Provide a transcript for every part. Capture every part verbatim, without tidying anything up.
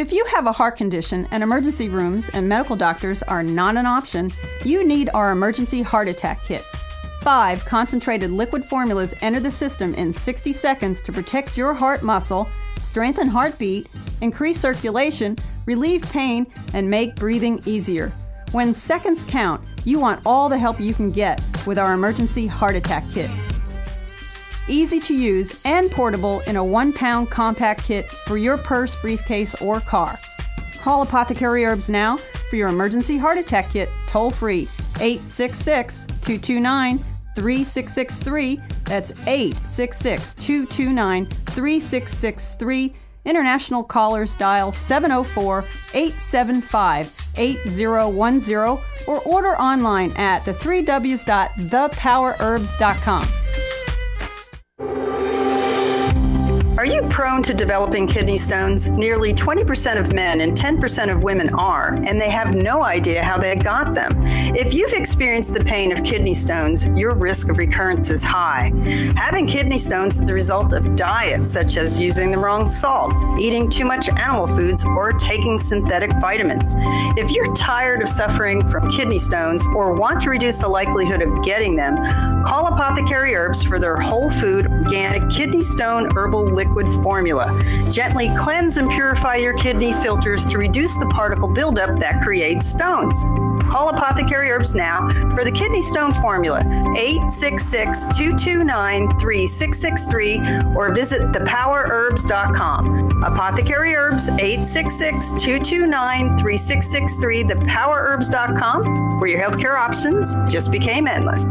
If you have a heart condition and emergency rooms and medical doctors are not an option, you need our Emergency Heart Attack Kit. Five concentrated liquid formulas enter the system in sixty seconds to protect your heart muscle, strengthen heartbeat, increase circulation, relieve pain, and make breathing easier. When seconds count, you want all the help you can get with our Emergency Heart Attack Kit. Easy to use and portable in a one-pound compact kit for your purse, briefcase, or car. Call Apothecary Herbs now for your Emergency Heart Attack Kit toll-free, eight six six, two two nine, three six six three. That's eight six six, two two nine, three six six three. International callers dial seven oh four, eight seven five, eight oh one oh or order online at the three w's dot the power herbs dot com. Are you prone to developing kidney stones? Nearly twenty percent of men and ten percent of women are, and they have no idea how they got them. If you've experienced the pain of kidney stones, your risk of recurrence is high. Having kidney stones is the result of diet, such as using the wrong salt, eating too much animal foods, or taking synthetic vitamins. If you're tired of suffering from kidney stones or want to reduce the likelihood of getting them, call Apothecary Herbs for their whole food, organic kidney stone herbal liquid formula. Gently cleanse and purify your kidney filters to reduce the particle buildup that creates stones. Call Apothecary Herbs now for the kidney stone formula, eight six six, two two nine, three six six three, or visit the power herbs dot com. Apothecary Herbs, eight six six, two two nine, three six six three, the power herbs dot com, where your healthcare options just became endless.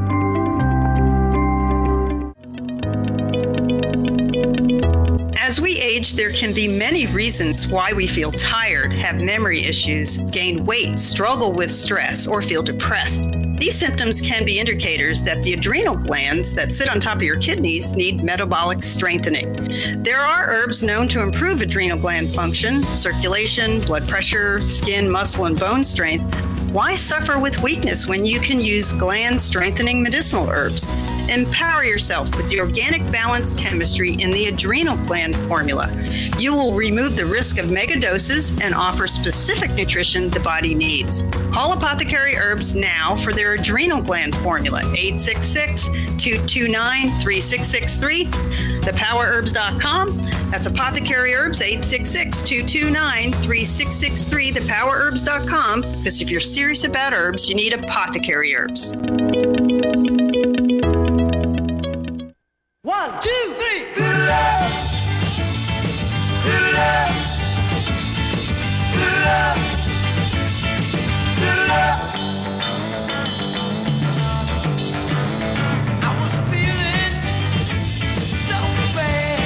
As we age, there can be many reasons why we feel tired, have memory issues, gain weight, struggle with stress, or feel depressed. These symptoms can be indicators that the adrenal glands that sit on top of your kidneys need metabolic strengthening. There are herbs known to improve adrenal gland function, circulation, blood pressure, skin, muscle, and bone strength. Why suffer with weakness when you can use gland-strengthening medicinal herbs? Empower yourself with the organic balanced chemistry in the adrenal gland formula. You will remove the risk of mega doses and offer specific nutrition the body needs. Call Apothecary Herbs now for their adrenal gland formula, eight six six, two two nine, three six six three, the power herbs dot com. That's Apothecary Herbs, eight six six, two two nine, three six six three, the power herbs dot com, because if you're serious about herbs, you need Apothecary Herbs. One, two, three. Good love. Good love. Good love. Good love. I was feeling so bad.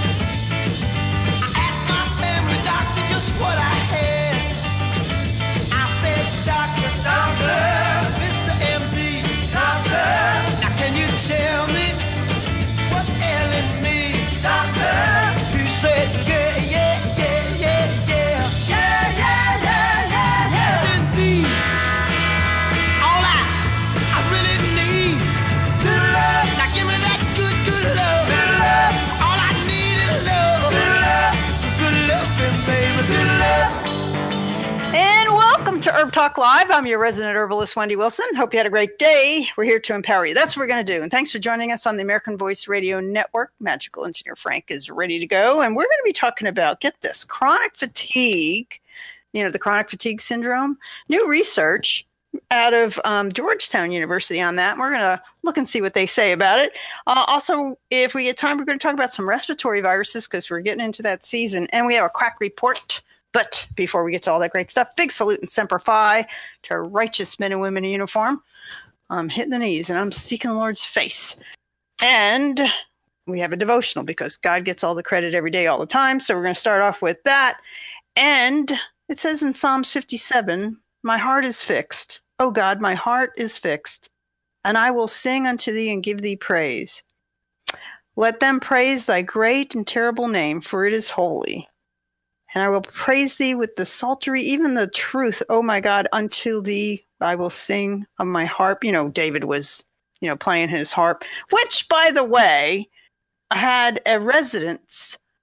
I asked my family doctor just what I had. I said, Doctor, Doctor, Mister M D, Doctor, now can you tell me what's ailing me, Doctor? He said, yeah, yeah, yeah, yeah, yeah. Yeah, yeah, yeah, yeah, yeah. Indeed, all I, I really need, good love. Now give me that good, good love. Good love. All I need is love. Good love. Good loving, baby, good love. And welcome to Herb Talk Live. I'm your resident herbalist, Wendy Wilson. Hope you had a great day. We're here to empower you. That's what we're going to do. And thanks for joining us on the American Voice Radio Network. Magical Engineer Frank is ready to go. And we're going to be talking about, get this, chronic fatigue, you know, the chronic fatigue syndrome. New research out of um, Georgetown University on that. We're going to look and see what they say about it. Uh, also, if we get time, we're going to talk about some respiratory viruses because we're getting into that season. And we have a quack report. But before we get to all that great stuff, big salute and semper fi to righteous men and women in uniform. I'm hitting the knees and I'm seeking the Lord's face. And we have a devotional because God gets all the credit every day, all the time. So we're going to start off with that. And it says in Psalms fifty-seven, my heart is fixed. Oh God, my heart is fixed. And I will sing unto thee and give thee praise. Let them praise thy great and terrible name, for it is holy. And I will praise thee with the psaltery, even the truth. Oh my God, unto thee I will sing of my harp. You know, David was, you know, playing his harp, which, by the way, had a residence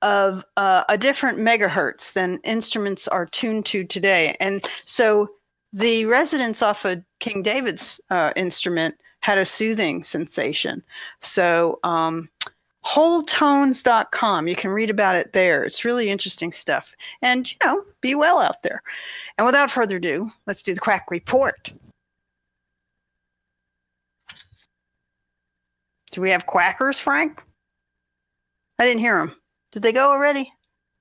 of uh, a different megahertz than instruments are tuned to today. And so the resonance off of King David's uh, instrument had a soothing sensation. So um, whole tones dot com, you can read about it there. It's really interesting stuff. And, you know, be well out there. And without further ado, let's do the Quack Report. Do we have quackers, Frank? I didn't hear them. Did they go already?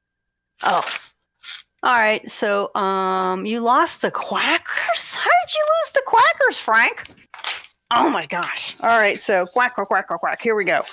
Oh. All right. So um, you lost the quackers? How did you lose the quackers, Frank? Oh, my gosh. All right. So quack, quack, quack, quack, quack. Here we go.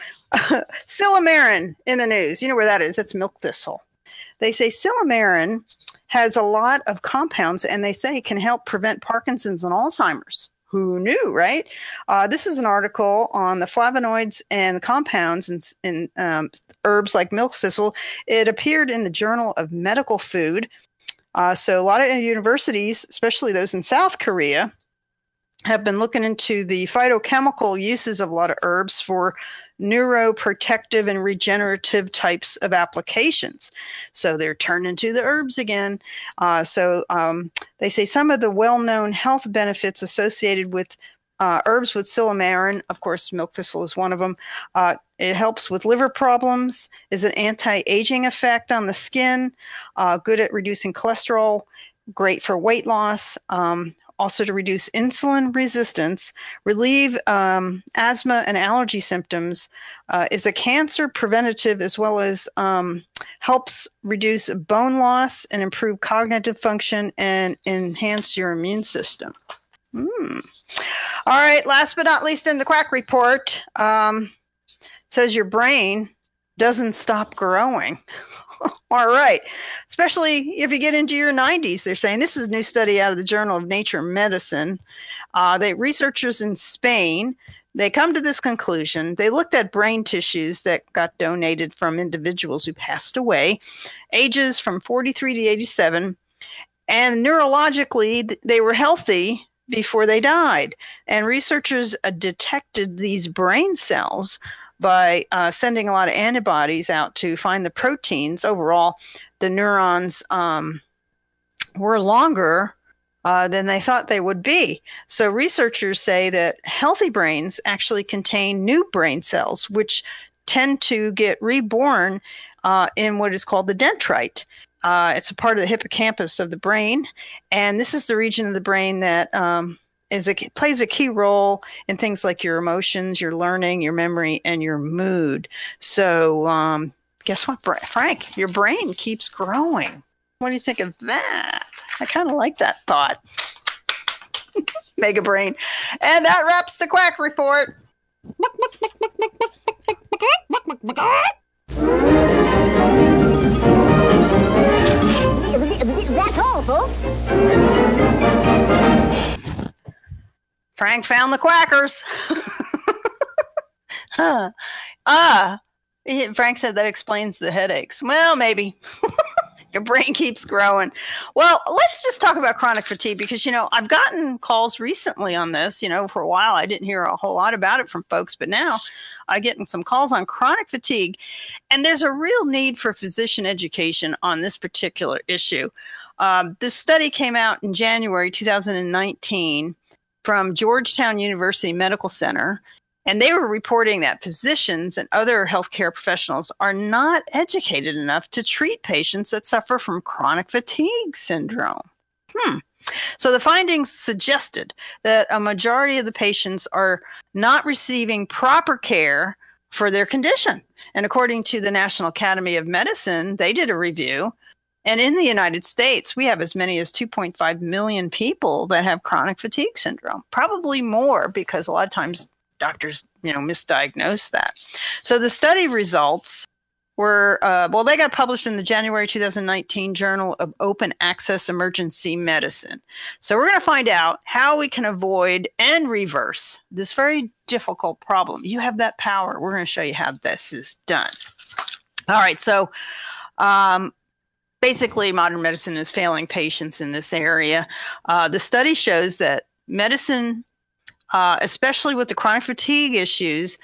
Silymarin in the news. You know where that is. It's milk thistle. They say Silymarin has a lot of compounds, and they say it can help prevent Parkinson's and Alzheimer's. Who knew, right? Uh, this is an article on the flavonoids and compounds in, in um, herbs like milk thistle. It appeared in the Journal of Medical Food. Uh, so a lot of universities, especially those in South Korea, have been looking into the phytochemical uses of a lot of herbs for neuroprotective and regenerative types of applications. So they're turning to the herbs again. Uh, so um, they say some of the well-known health benefits associated with uh, herbs with Silymarin, of course, milk thistle is one of them. Uh, it helps with liver problems, is an anti-aging effect on the skin, uh, good at reducing cholesterol, great for weight loss, um, also to reduce insulin resistance, relieve um, asthma and allergy symptoms, uh, is a cancer preventative, as well as um, helps reduce bone loss and improve cognitive function and enhance your immune system. Mm. All right, last but not least in the Quack Report, um, says your brain doesn't stop growing. All right. Especially if you get into your nineties, they're saying this is a new study out of the Journal of Nature Medicine. Uh, they researchers in Spain, they come to this conclusion. They looked at brain tissues that got donated from individuals who passed away, ages from forty-three to eighty-seven, and neurologically they were healthy before they died. And researchers uh, detected these brain cells by uh, sending a lot of antibodies out to find the proteins. Overall, the neurons um, were longer uh, than they thought they would be. So researchers say that healthy brains actually contain new brain cells, which tend to get reborn uh, in what is called the dendrite. Uh, it's a part of the hippocampus of the brain, and this is the region of the brain that um, is a, plays a key role in things like your emotions, your learning, your memory, and your mood. So um, guess what, Frank? Your brain keeps growing. What do you think of that? I kind of like that thought. Mega brain. And that wraps the Quack Report. That's all, folks. Frank found the quackers. huh. Ah, Frank said that explains the headaches. Well, maybe. Your brain keeps growing. Well, let's just talk about chronic fatigue because, you know, I've gotten calls recently on this. You know, for a while I didn't hear a whole lot about it from folks, but now I'm getting some calls on chronic fatigue. And there's a real need for physician education on this particular issue. Um, this study came out in January two thousand nineteen from Georgetown University Medical Center, and they were reporting that physicians and other healthcare professionals are not educated enough to treat patients that suffer from chronic fatigue syndrome. Hmm. So the findings suggested that a majority of the patients are not receiving proper care for their condition. And according to the National Academy of Medicine, they did a review. And in the United States, we have as many as two point five million people that have chronic fatigue syndrome, probably more because a lot of times doctors, you know, misdiagnose that. So the study results were, uh, well, they got published in the January two thousand nineteen Journal of Open Access Emergency Medicine. So we're going to find out how we can avoid and reverse this very difficult problem. You have that power. We're going to show you how this is done. All right. So, um, basically, modern medicine is failing patients in this area. Uh, the study shows that medicine, uh, especially with the chronic fatigue issues,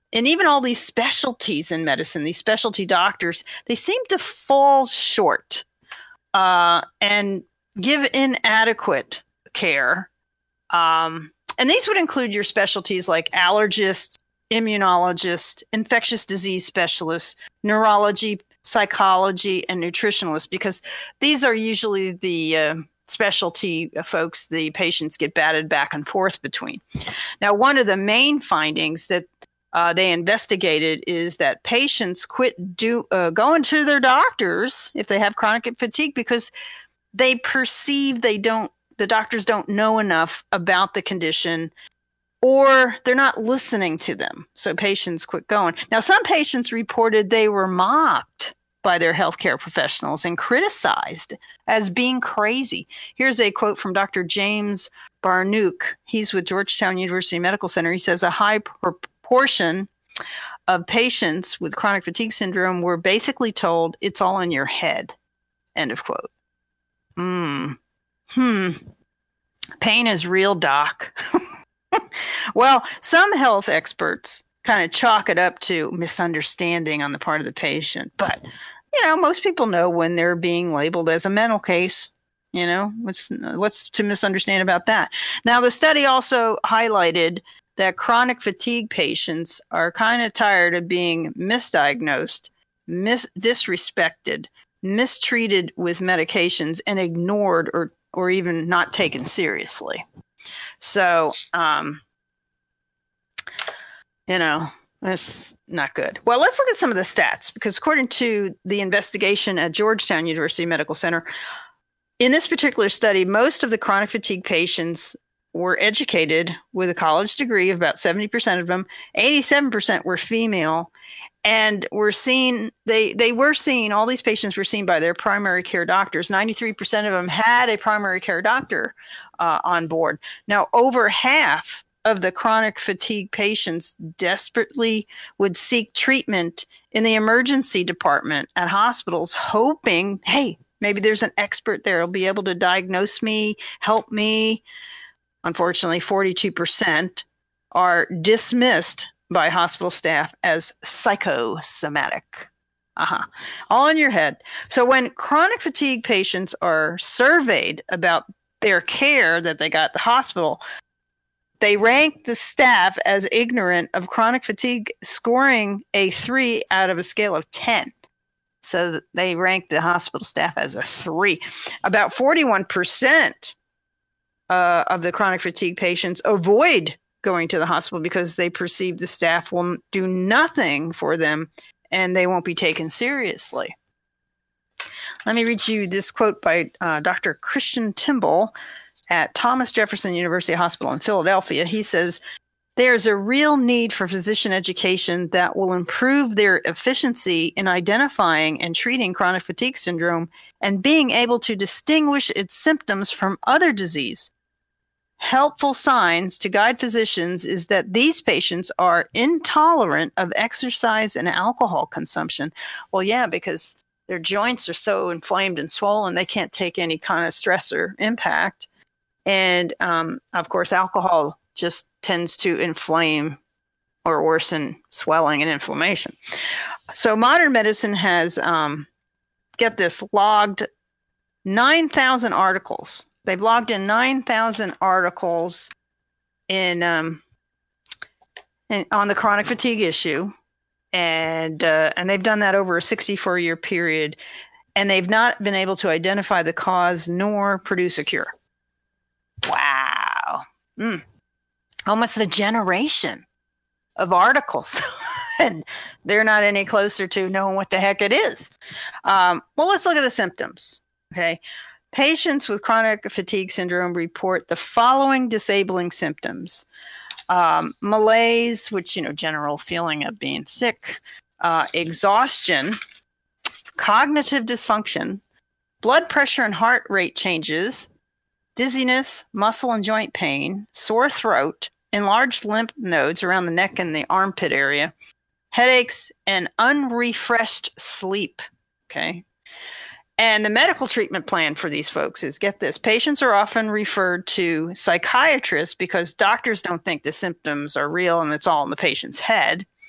and even all these specialties in medicine, these specialty doctors, they seem to fall short uh, and give inadequate care. Um, and these would include your specialties like allergists, immunologists, infectious disease specialists, neurology, psychology, and nutritionalists, because these are usually the uh, specialty folks the patients get batted back and forth between. Now, one of the main findings that uh, they investigated is that patients quit do uh, going to their doctors if they have chronic fatigue because they perceive they don't, the doctors don't know enough about the condition, or they're not listening to them. So patients quit going. Now, some patients reported they were mocked by their healthcare professionals and criticized as being crazy. Here's a quote from Doctor James Barnouk. He's with Georgetown University Medical Center. He says a high proportion of patients with chronic fatigue syndrome were basically told it's all in your head. End of quote. Hmm. Hmm. Pain is real, doc. Well, some health experts kind of chalk it up to misunderstanding on the part of the patient. But, you know, most people know when they're being labeled as a mental case. You know, what's what's to misunderstand about that? Now, the study also highlighted that chronic fatigue patients are kind of tired of being misdiagnosed, mis- disrespected, mistreated with medications, and ignored or, or even not taken seriously. So, um, you know, that's not good. Well, let's look at some of the stats, because according to the investigation at Georgetown University Medical Center, in this particular study, most of the chronic fatigue patients were educated with a college degree, of about seventy percent of them. eighty-seven percent were female, and were seen, they, they were seen, all these patients were seen by their primary care doctors. ninety-three percent of them had a primary care doctor uh, on board. Now, over half of the chronic fatigue patients desperately would seek treatment in the emergency department at hospitals, hoping, hey, maybe there's an expert there who'll be able to diagnose me, help me. Unfortunately, forty-two percent are dismissed by hospital staff as psychosomatic. Uh-huh. All in your head. So when chronic fatigue patients are surveyed about their care that they got at the hospital, they rank the staff as ignorant of chronic fatigue, scoring a three out of a scale of ten. So they rank the hospital staff as a three. About forty-one percent uh, of the chronic fatigue patients avoid going to the hospital because they perceive the staff will do nothing for them and they won't be taken seriously. Let me read you this quote by uh, Doctor Christian Timble at Thomas Jefferson University Hospital in Philadelphia. He says, "There's a real need for physician education that will improve their efficiency in identifying and treating chronic fatigue syndrome and being able to distinguish its symptoms from other disease. Helpful signs to guide physicians is that these patients are intolerant of exercise and alcohol consumption." Well, yeah, because their joints are so inflamed and swollen, they can't take any kind of stress or impact. And, um, of course, alcohol just tends to inflame or worsen swelling and inflammation. So modern medicine has, um, get this, logged nine thousand articles. They've logged in nine thousand articles in, um, in on the chronic fatigue issue, and uh, and they've done that over a sixty-four year period, and they've not been able to identify the cause nor produce a cure. Wow. Mm. Almost a generation of articles, and they're not any closer to knowing what the heck it is. Um, well, let's look at the symptoms. Okay. Patients with chronic fatigue syndrome report the following disabling symptoms. Um, malaise, which, you know, general feeling of being sick, uh, exhaustion, cognitive dysfunction, blood pressure and heart rate changes, dizziness, muscle and joint pain, sore throat, enlarged lymph nodes around the neck and the armpit area, headaches, and unrefreshed sleep. Okay. And the medical treatment plan for these folks is, get this, patients are often referred to psychiatrists because doctors don't think the symptoms are real and it's all in the patient's head.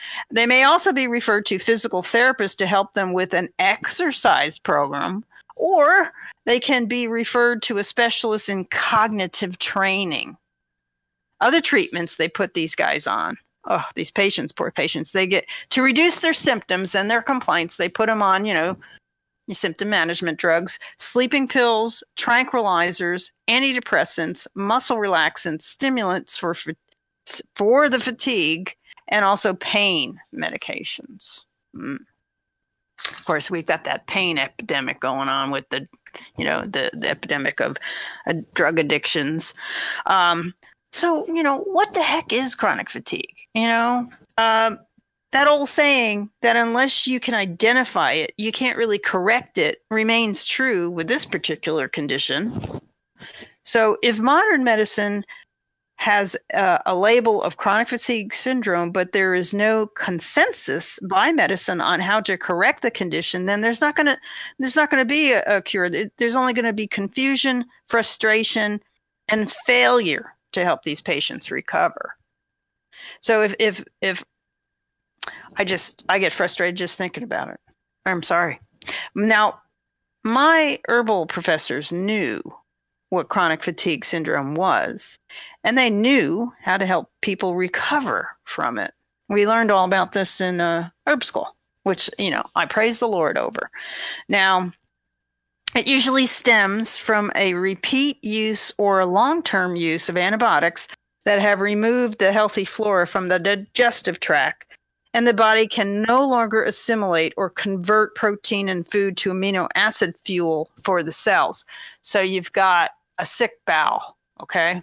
They may also be referred to physical therapists to help them with an exercise program, or they can be referred to a specialist in cognitive training. Other treatments they put these guys on. Oh, these patients, poor patients, they get to reduce their symptoms and their complaints. They put them on, you know, symptom management drugs, sleeping pills, tranquilizers, antidepressants, muscle relaxants, stimulants for for the fatigue, and also pain medications. Mm. Of course, we've got that pain epidemic going on with the, you know, the, the epidemic of uh, drug addictions. Um, so, you know, what the heck is chronic fatigue? You know, um, that old saying that unless you can identify it, you can't really correct it remains true with this particular condition. So if modern medicine has a, a label of chronic fatigue syndrome, but there is no consensus by medicine on how to correct the condition, then there's not going to there's not going to be a, a cure. There's only going to be confusion, frustration, and failure to help these patients recover. So if if if I just I get frustrated just thinking about it. I'm sorry. Now, my herbal professors knew what chronic fatigue syndrome was, and they knew how to help people recover from it. We learned all about this in uh, herb school, which, you know, I praise the Lord over. Now, it usually stems from a repeat use or a long-term use of antibiotics that have removed the healthy flora from the digestive tract, and the body can no longer assimilate or convert protein and food to amino acid fuel for the cells. So you've got a sick bowel, okay?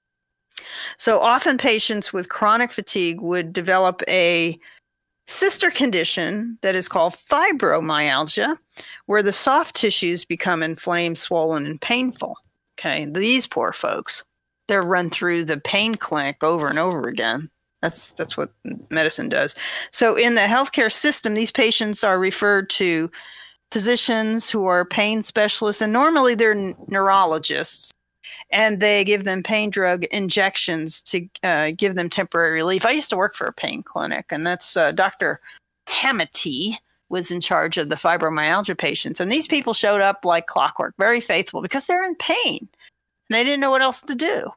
So often patients with chronic fatigue would develop a sister condition that is called fibromyalgia, where the soft tissues become inflamed, swollen, and painful. Okay, these poor folks, they're run through the pain clinic over and over again. That's that's what medicine does. So in the healthcare system, these patients are referred to physicians who are pain specialists, and normally they're n- neurologists, and they give them pain drug injections to uh, give them temporary relief. I used to work for a pain clinic, and that's uh, Doctor Hamity was in charge of the fibromyalgia patients, and these people showed up like clockwork, very faithful, because they're in pain, and they didn't know what else to do.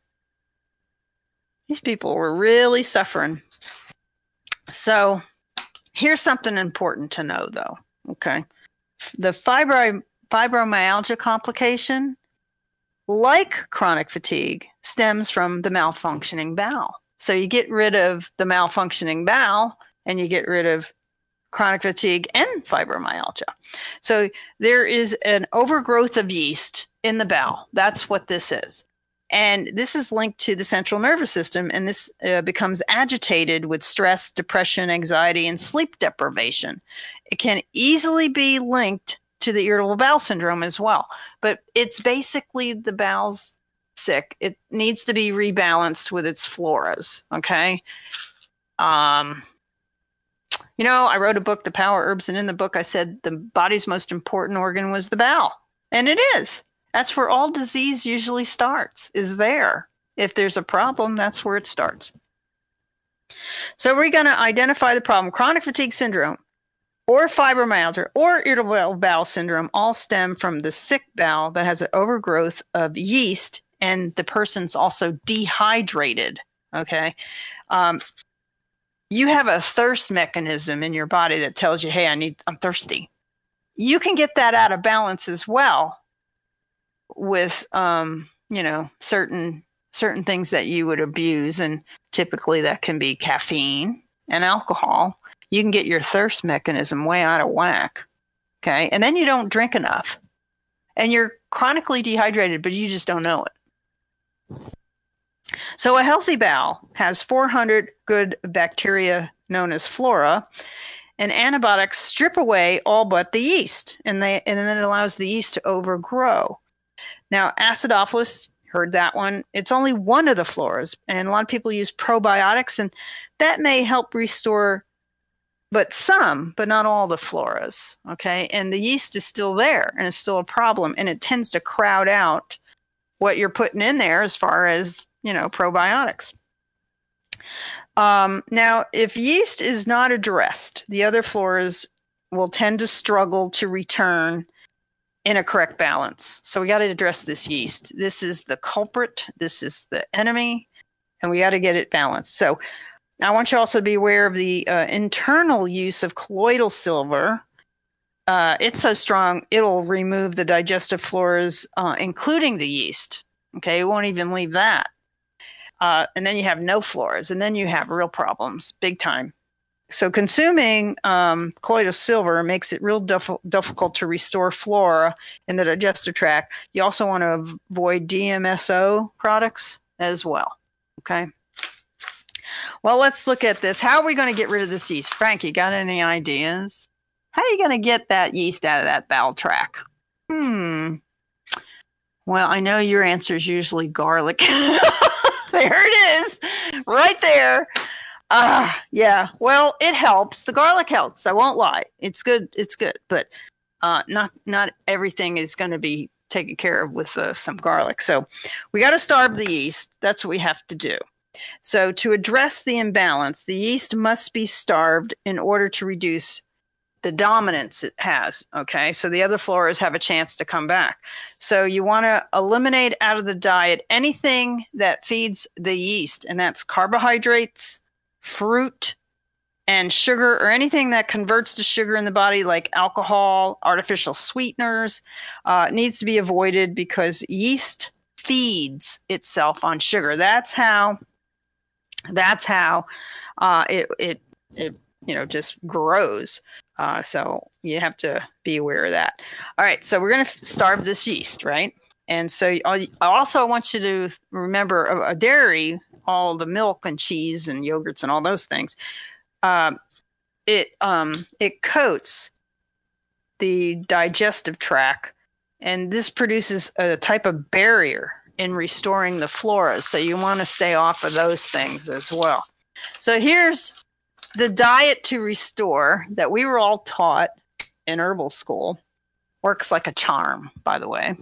These people were really suffering. So here's something important to know, though, okay? The fibro- fibromyalgia complication, like chronic fatigue, stems from the malfunctioning bowel. So you get rid of the malfunctioning bowel, and you get rid of chronic fatigue and fibromyalgia. So there is an overgrowth of yeast in the bowel. That's what this is. And this is linked to the central nervous system, and this uh, becomes agitated with stress, depression, anxiety, and sleep deprivation. It can easily be linked to the irritable bowel syndrome as well, but it's basically the bowel's sick. It needs to be rebalanced with its floras, okay? Um, you know, I wrote a book, The Power Herbs, and in the book I said the body's most important organ was the bowel, and it is. That's where all disease usually starts, is there. If there's a problem, that's where it starts. So we're going to identify the problem. Chronic fatigue syndrome or fibromyalgia or irritable bowel syndrome all stem from the sick bowel that has an overgrowth of yeast, and the person's also dehydrated, okay? Um, you have a thirst mechanism in your body that tells you, hey, I need, I'm thirsty. You can get that out of balance as well with, um, you know, certain certain things that you would abuse, and typically that can be caffeine and alcohol. You can get your thirst mechanism way out of whack, okay? And then you don't drink enough, and you're chronically dehydrated, but you just don't know it. So a healthy bowel has four hundred good bacteria known as flora, and antibiotics strip away all but the yeast, and they and then it allows the yeast to overgrow. Now, acidophilus, heard that one, it's only one of the floras, and a lot of people use probiotics, and that may help restore, but some, but not all the floras, okay? And the yeast is still there, and it's still a problem, and it tends to crowd out what you're putting in there as far as, you know, probiotics. Um, now, if yeast is not addressed, the other floras will tend to struggle to return in a correct balance. So we got to address this yeast. This is the culprit. This is the enemy, and we got to get it balanced. So I want you also to be aware of the uh, internal use of colloidal silver. Uh, it's so strong, it'll remove the digestive floras, uh, including the yeast. Okay, it won't even leave that. Uh, and then you have no floras, and then you have real problems, big time. So consuming um, colloidal silver makes it real diff- difficult to restore flora in the digestive tract. You also want to avoid D M S O products as well. Okay. Well, let's look at this. How are we going to get rid of this yeast? Frank, you got any ideas? How are you going to get that yeast out of that bowel tract? Hmm. Well, I know your answer is usually garlic. There it is, right there. Ah, uh, yeah. Well, it helps. The garlic helps. I won't lie. It's good. It's good. But uh, not not everything is going to be taken care of with uh, some garlic. So we got to starve the yeast. That's what we have to do. So to address the imbalance, the yeast must be starved in order to reduce the dominance it has. Okay, so the other floras have a chance to come back. So you want to eliminate out of the diet anything that feeds the yeast, and that's carbohydrates, fruit, and sugar, or anything that converts to sugar in the body, like alcohol, artificial sweeteners. Uh, needs to be avoided because yeast feeds itself on sugar. That's how. That's how uh, it it it you know just grows. Uh, so you have to be aware of that. All right, so we're going to starve this yeast, right? And so I also want you to remember a, a dairy, all the milk and cheese and yogurts and all those things. Uh, it um, it coats the digestive tract, and this produces a type of barrier in restoring the flora. So you want to stay off of those things as well. So here's the diet to restore that we were all taught in herbal school. Works like a charm, by the way.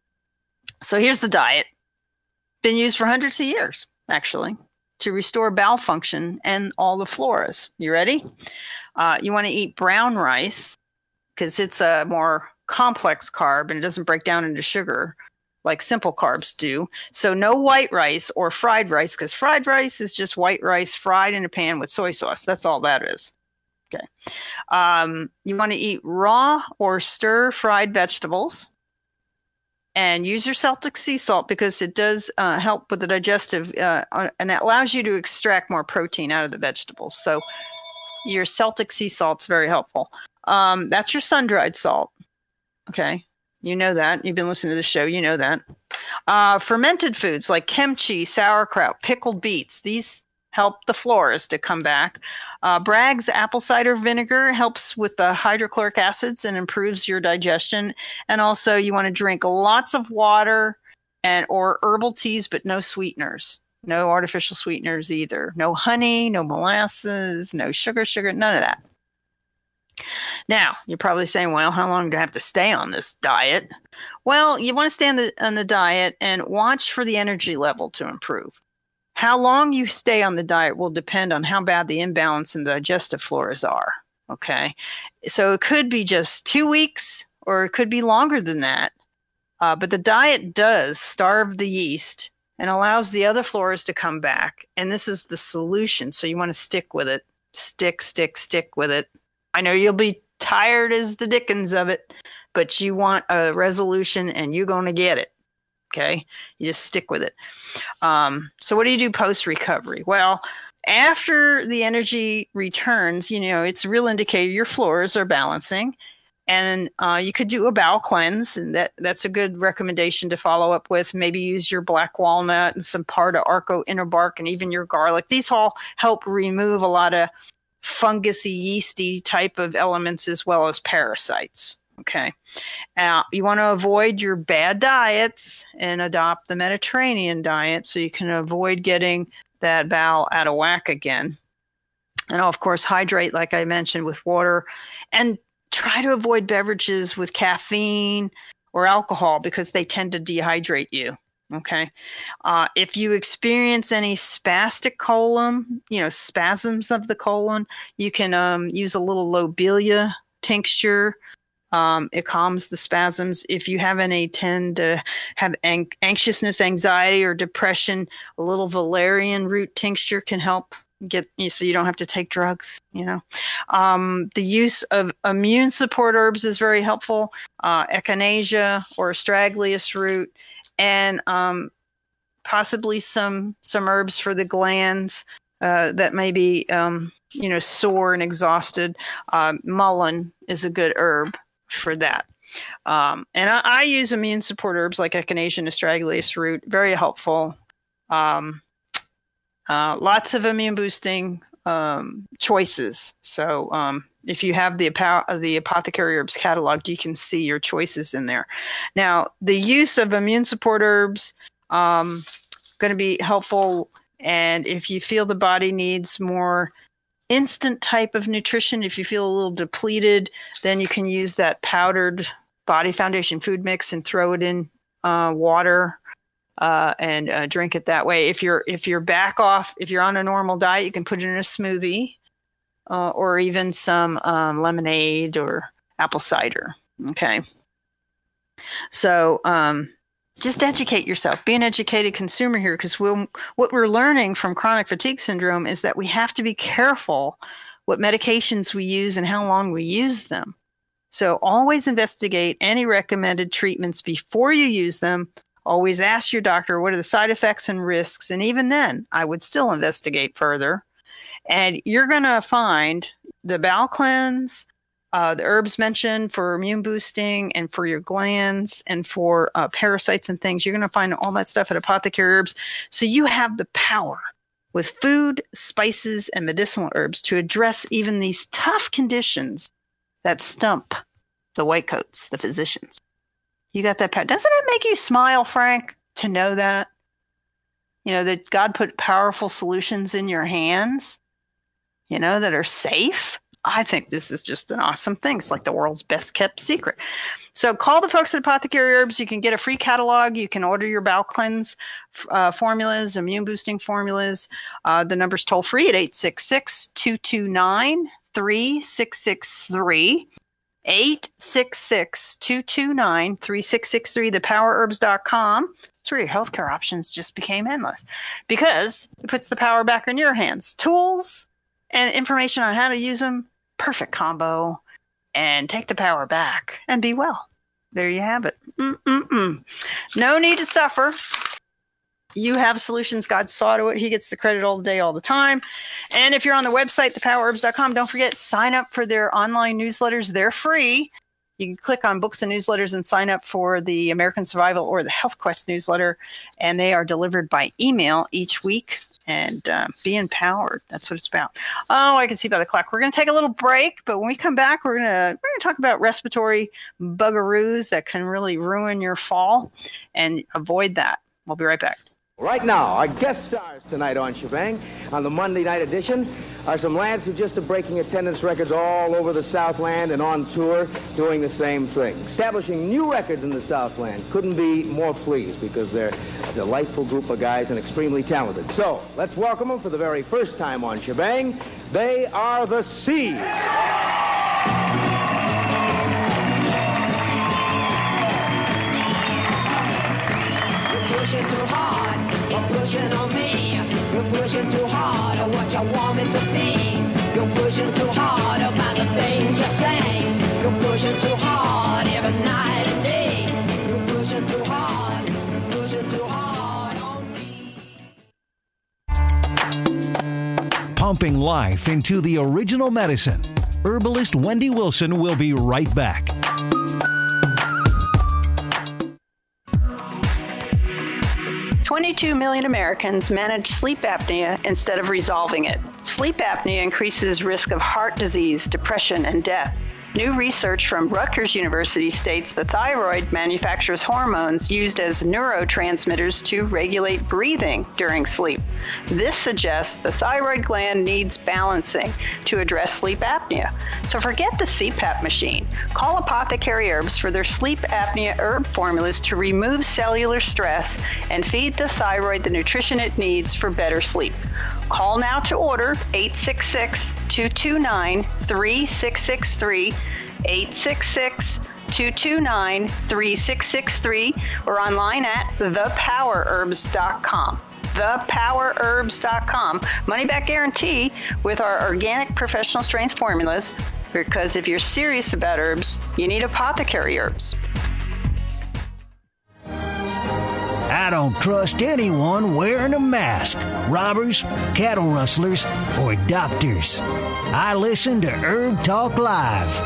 So here's the diet. Been used for hundreds of years, actually, to restore bowel function and all the floras. You ready? Uh, you want to eat brown rice because it's a more complex carb and it doesn't break down into sugar like simple carbs do. So no white rice or fried rice, because fried rice is just white rice fried in a pan with soy sauce. That's all that is. Okay. Um, you want to eat raw or stir-fried vegetables, and use your Celtic sea salt because it does uh, help with the digestive, uh, and it allows you to extract more protein out of the vegetables. So your Celtic sea salt is very helpful. Um, that's your sun-dried salt. Okay. You know that. You've been listening to the show. You know that. Uh, fermented foods like kimchi, sauerkraut, pickled beets. These help the floras to come back. Uh, Bragg's apple cider vinegar helps with the hydrochloric acids and improves your digestion. And also you want to drink lots of water and or herbal teas, but no sweeteners. No artificial sweeteners either. No honey, no molasses, no sugar, sugar, none of that. Now, you're probably saying, well, how long do I have to stay on this diet? Well, you want to stay on the, on the diet and watch for the energy level to improve. How long you stay on the diet will depend on how bad the imbalance in the digestive floras are. Okay. So it could be just two weeks or it could be longer than that. Uh, but the diet does starve the yeast and allows the other floras to come back. And this is the solution. So you want to stick with it. Stick, stick, stick with it. I know you'll be tired as the dickens of it, but you want a resolution and you're going to get it. Okay. You just stick with it. Um, so what do you do post recovery? Well, after the energy returns, you know, it's a real indicator your floras are balancing, and uh, you could do a bowel cleanse, and that that's a good recommendation to follow up with. Maybe use your black walnut and some part of Arco inner bark and even your garlic. These all help remove a lot of fungusy, yeasty type of elements as well as parasites. Okay. Now, you want to avoid your bad diets and adopt the Mediterranean diet so you can avoid getting that bowel out of whack again. And of course, hydrate, like I mentioned, with water, and try to avoid beverages with caffeine or alcohol because they tend to dehydrate you. Okay. Uh, if you experience any spastic colon, you know, spasms of the colon, you can um, use a little lobelia tincture. Um, it calms the spasms. If you have any tend to have an- anxiousness, anxiety, or depression, a little valerian root tincture can help get you so you don't have to take drugs. You know, um, the use of immune support herbs is very helpful. Uh, echinacea or astragalus root. And um, possibly some some herbs for the glands uh, that may be um, you know sore and exhausted. Uh, mullein is a good herb for that. Um, and I, I use immune support herbs like echinacea and astragalus root. Very helpful. Um, uh, lots of immune boosting um, choices. So um, if you have the the Apothecary Herbs catalog, you can see your choices in there. Now, the use of immune support herbs um, going to be helpful. And if you feel the body needs more instant type of nutrition, if you feel a little depleted, then you can use that powdered Body Foundation food mix and throw it in uh, water. Uh, and uh, drink it that way. If you're if you're back off, if you're on a normal diet, you can put it in a smoothie, uh, or even some um, lemonade or apple cider. Okay. So um, just educate yourself. Be an educated consumer here, because we'll, what we're learning from chronic fatigue syndrome is that we have to be careful what medications we use and how long we use them. So always investigate any recommended treatments before you use them. Always ask your doctor, what are the side effects and risks? And even then, I would still investigate further. And you're going to find the bowel cleanse, uh, the herbs mentioned for immune boosting and for your glands and for uh, parasites and things. You're going to find all that stuff at Apothecary Herbs. So you have the power with food, spices, and medicinal herbs to address even these tough conditions that stump the white coats, the physicians. You got that power. Doesn't it make you smile, Frank, to know that? You know, that God put powerful solutions in your hands, you know, that are safe. I think this is just an awesome thing. It's like the world's best kept secret. So call the folks at Apothecary Herbs. You can get a free catalog. You can order your bowel cleanse uh, formulas, immune boosting formulas. Uh, the number's toll free at eight six six, two two nine, three six six three. eight six six, two two nine, three six six three, the power herbs dot com. That's where your healthcare options just became endless, because it puts the power back in your hands. Tools and information on how to use them, perfect combo, and take the power back and be well. There you have it. Mm-mm-mm. No need to suffer. You have solutions. God saw to it. He gets the credit all the day, all the time. And if you're on the website, the power herbs dot com, don't forget, sign up for their online newsletters. They're free. You can click on books and newsletters and sign up for the American Survival or the Health Quest newsletter. And they are delivered by email each week. And uh, be empowered. That's what it's about. Oh, I can see by the clock. We're going to take a little break, but when we come back, we're going to we're going to talk about respiratory bugaroos that can really ruin your fall, and avoid that. We'll be right back. Right now, our guest stars tonight on Shebang, on the Monday night edition, are some lads who just are breaking attendance records all over the Southland and on tour doing the same thing. Establishing new records in the Southland. Couldn't be more pleased, because they're a delightful group of guys and extremely talented. So, let's welcome them for the very first time on Shebang. They are the Seeds. Pushing too hard, you're pushing on me. You're pushing too hard on what you want me to be. You're pushing too hard about the things you say. You're pushing too hard every night and day. You're pushing too hard, pushing too hard on me. Pumping life into the original medicine. Herbalist Wendy Wilson will be right back. twenty-two million Americans manage sleep apnea instead of resolving it. Sleep apnea increases risk of heart disease, depression, and death. New research from Rutgers University states the thyroid manufactures hormones used as neurotransmitters to regulate breathing during sleep. This suggests the thyroid gland needs balancing to address sleep apnea. So forget the C PAP machine. Call Apothecary Herbs for their sleep apnea herb formulas to remove cellular stress and feed the thyroid the nutrition it needs for better sleep. Call now to order eight six six, two two nine, three six six three, eight six six, two two nine, three six six three, or online at the power herbs dot com. the power herbs dot com. Money back guarantee with our organic professional strength formulas, because if you're serious about herbs, you need Apothecary Herbs. I don't trust anyone wearing a mask. Robbers, cattle rustlers, or doctors. I listen to Herb Talk Live.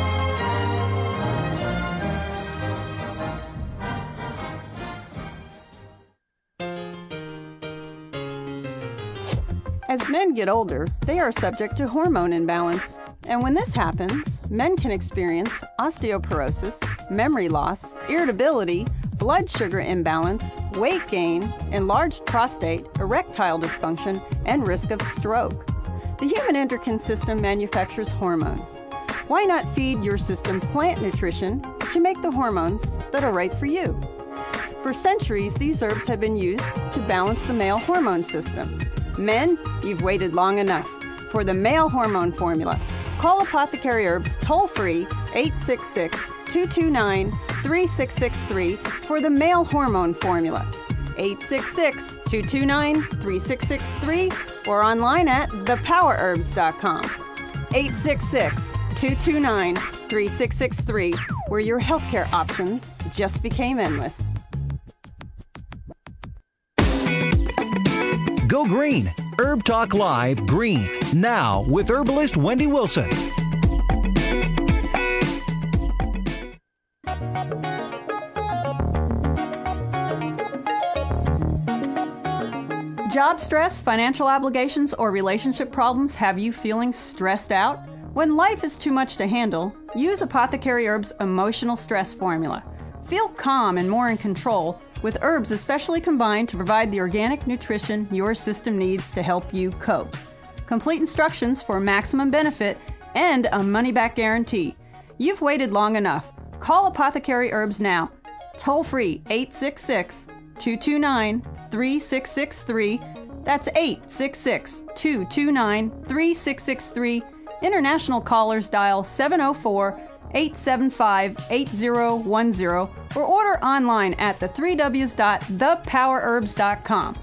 As men get older, they are subject to hormone imbalance. And when this happens, men can experience osteoporosis, memory loss, irritability, blood sugar imbalance, weight gain, enlarged prostate, erectile dysfunction, and risk of stroke. The human endocrine system manufactures hormones. Why not feed your system plant nutrition to make the hormones that are right for you? For centuries, these herbs have been used to balance the male hormone system. Men, you've waited long enough for the male hormone formula. Call Apothecary Herbs toll-free eight six six, two two nine, three six six three for the male hormone formula. eight six six, two two nine, three six six three or online at the power herbs dot com. eight six six, two two nine, three six six three, where your healthcare options just became endless. Go green. Herb Talk Live Green. Now with herbalist Wendy Wilson. Job stress, financial obligations, or relationship problems have you feeling stressed out? When life is too much to handle, use Apothecary Herbs' emotional stress formula. Feel calm and more in control with herbs especially combined to provide the organic nutrition your system needs to help you cope. Complete instructions for maximum benefit and a money-back guarantee. You've waited long enough. Call Apothecary Herbs now. Toll free eight six six, two two nine, three six six three. That's eight six six, two two nine, three six six three. International callers dial seven oh four, eight seven five, eight oh one oh or order online at the three w's dot the power herbs dot com.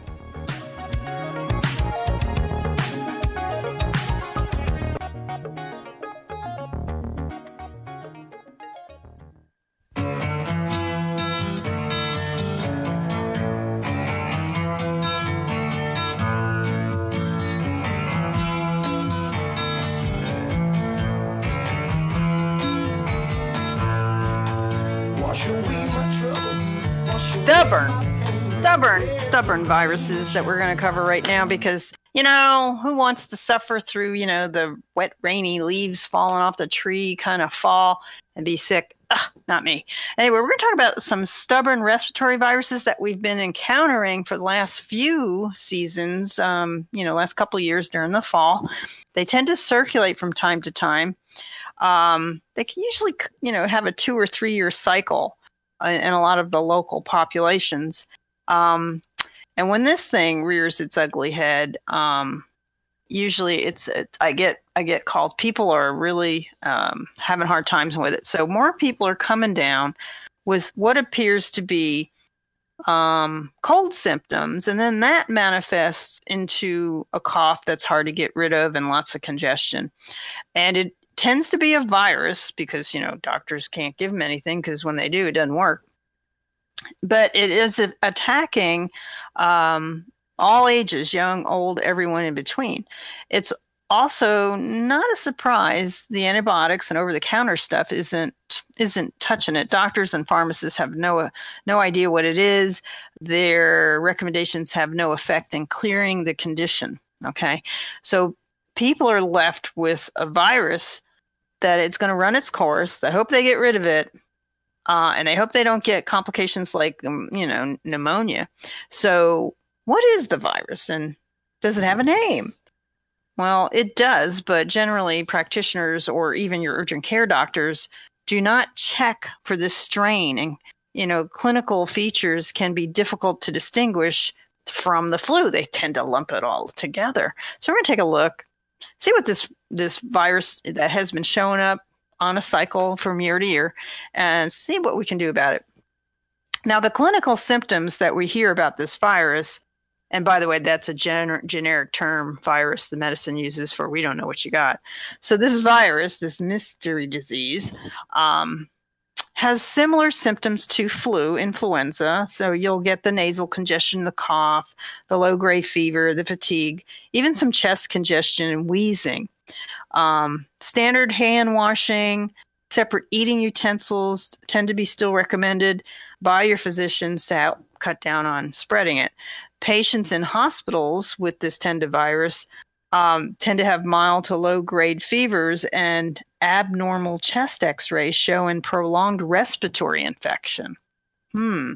Stubborn, stubborn, stubborn viruses that we're going to cover right now because, you know, who wants to suffer through, you know, the wet, rainy leaves falling off the tree kind of fall and be sick? Ugh, not me. Anyway, we're going to talk about some stubborn respiratory viruses that we've been encountering for the last few seasons, um, you know, last couple of years during the fall. They tend to circulate from time to time. Um, they can usually, you know, have a two or three year cycle in a lot of the local populations. Um, and when this thing rears its ugly head, um, usually it's, it's, I get, I get calls. People are really um, having hard times with it. So more people are coming down with what appears to be um, cold symptoms. And then that manifests into a cough that's hard to get rid of and lots of congestion. And it tends to be a virus because, you know, doctors can't give them anything because when they do, it doesn't work. But it is attacking um, all ages, young, old, everyone in between. It's also not a surprise the antibiotics and over-the-counter stuff isn't isn't touching it. Doctors and pharmacists have no no idea what it is. Their recommendations have no effect in clearing the condition. Okay, so people are left with a virus that it's going to run its course. I hope they get rid of it. Uh, and I hope they don't get complications like, um, you know, pneumonia. So what is the virus, and does it have a name? Well, it does, but generally practitioners or even your urgent care doctors do not check for this strain. And, you know, clinical features can be difficult to distinguish from the flu. They tend to lump it all together. So we're going to take a look, see what this, this virus that has been showing up on a cycle from year to year, and see what we can do about it. Now, the clinical symptoms that we hear about this virus, and by the way, that's a gener- generic term virus the medicine uses for we don't know what you got. So this virus, this mystery disease, um, has similar symptoms to flu, influenza. So you'll get the nasal congestion, the cough, the low-grade fever, the fatigue, even some chest congestion and wheezing. Um, standard hand washing, separate eating utensils tend to be still recommended by your physicians to help cut down on spreading it. Patients in hospitals with this tendavirus um, tend to have mild to low-grade fevers and abnormal chest x-rays showing prolonged respiratory infection. Hmm.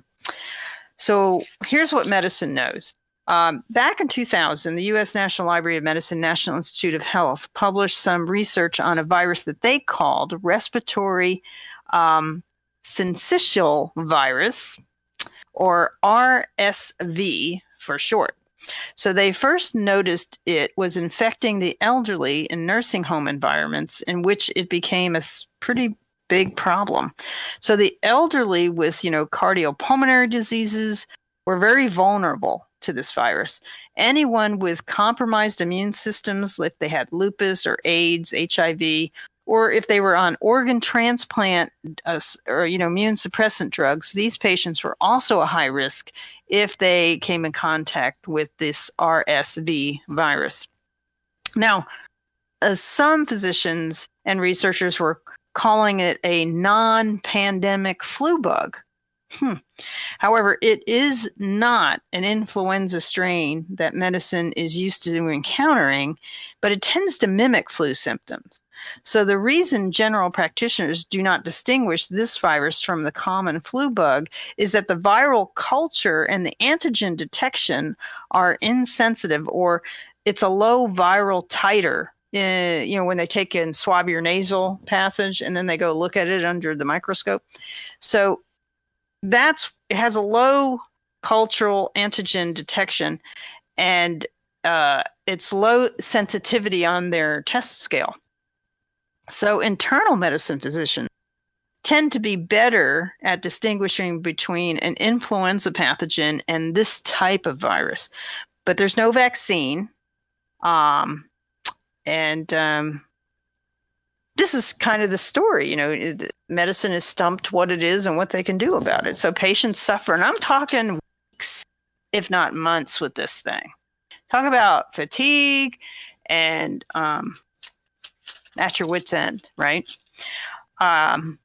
So here's what medicine knows. Um, back in two thousand, the U S National Library of Medicine, National Institute of Health published some research on a virus that they called respiratory um, syncytial virus, or R S V for short. So they first noticed it was infecting the elderly in nursing home environments, in which it became a pretty big problem. So the elderly with, you know, cardiopulmonary diseases were very vulnerable to this virus. Anyone with compromised immune systems, if they had lupus or AIDS, H I V, or if they were on organ transplant uh, or, you know, immune suppressant drugs, these patients were also a high risk if they came in contact with this R S V virus. Now, uh, some physicians and researchers were calling it a non-pandemic flu bug. Hmm. However, it is not an influenza strain that medicine is used to encountering, but it tends to mimic flu symptoms. So the reason general practitioners do not distinguish this virus from the common flu bug is that the viral culture and the antigen detection are insensitive, or it's a low viral titer. Uh, you know, when they take and swab your nasal passage and then they go look at it under the microscope. So that's, it has a low cultural antigen detection, and uh, it's low sensitivity on their test scale. So internal medicine physicians tend to be better at distinguishing between an influenza pathogen and this type of virus. But there's no vaccine. Um, and um, this is kind of the story. You know, medicine is stumped what it is and what they can do about it. So patients suffer, and I'm talking weeks, if not months, with this thing. Talk about fatigue and um, at your wit's end, right? Um,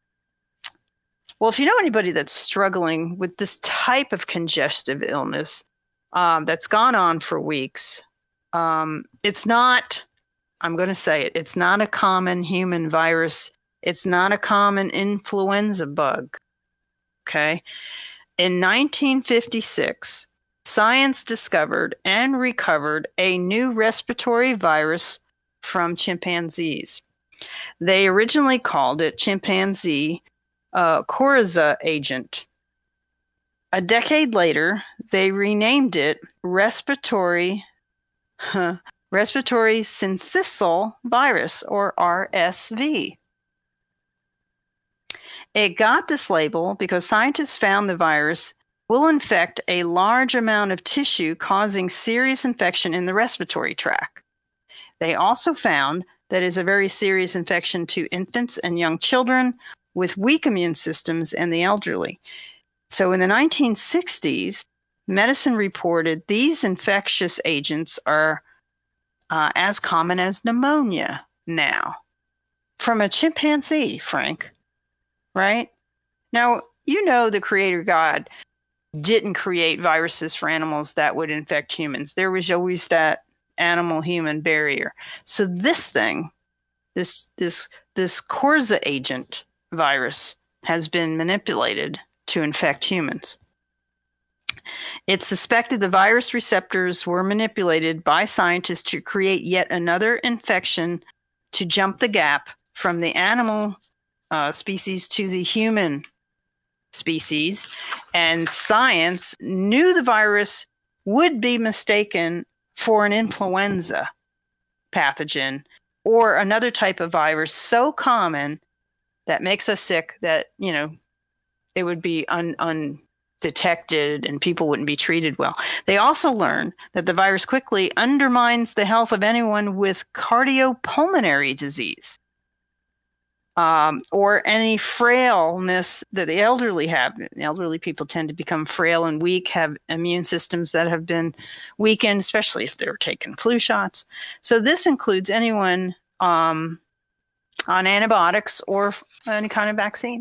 well, if you know anybody that's struggling with this type of congestive illness um, that's gone on for weeks, um, it's not, I'm going to say it, it's not a common human virus. It's not a common influenza bug, okay? In nineteen fifty-six, science discovered and recovered a new respiratory virus from chimpanzees. They originally called it chimpanzee uh, coryza agent. A decade later, they renamed it respiratory huh, respiratory syncytial virus, or R S V. It got this label because scientists found the virus will infect a large amount of tissue, causing serious infection in the respiratory tract. They also found that it's a very serious infection to infants and young children with weak immune systems and the elderly. So in the nineteen sixties, medicine reported these infectious agents are uh, as common as pneumonia now. From a chimpanzee, Frank, right? Now, you know the Creator God didn't create viruses for animals that would infect humans. There was always that animal-human barrier. So this thing, this this this Corza agent virus, has been manipulated to infect humans. It's suspected the virus receptors were manipulated by scientists to create yet another infection to jump the gap from the animal uh, species to the human species. And science knew the virus would be mistaken for an influenza pathogen or another type of virus so common that makes us sick that, you know, it would be un, undetected and people wouldn't be treated well. They also learned that the virus quickly undermines the health of anyone with cardiopulmonary disease um, or any frailness that the elderly have. Elderly people tend to become frail and weak, have immune systems that have been weakened, especially if they're taking flu shots. So this includes anyone um, on antibiotics or any kind of vaccine.